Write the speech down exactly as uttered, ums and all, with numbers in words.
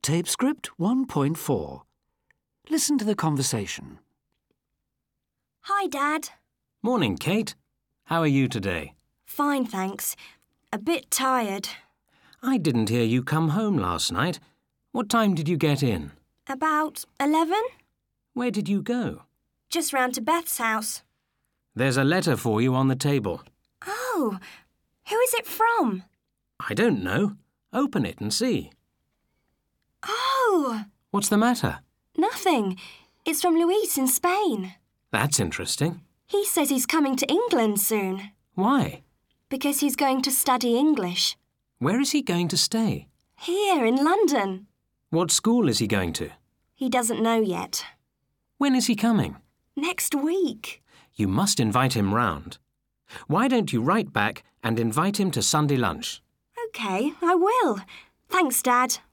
Tape script one point four. Listen to the conversation. Hi, Dad. Morning, Kate. How are you today? Fine, thanks. A bit tired. I didn't hear you come home last night. What time did you get in? About eleven? Where did you go? Just round to Beth's house. There's a letter for you on the table. Oh, who is it from? I don't know. Open it and see. Oh! What's the matter? Nothing. It's from Luis in Spain. That's interesting. He says he's coming to England soon. Why? Because he's going to study English. Where is he going to stay? Here in London. What school is he going to? He doesn't know yet. When is he coming? Next week. You must invite him round. Why don't you write back and invite him to Sunday lunch? OK, I will. Thanks, Dad.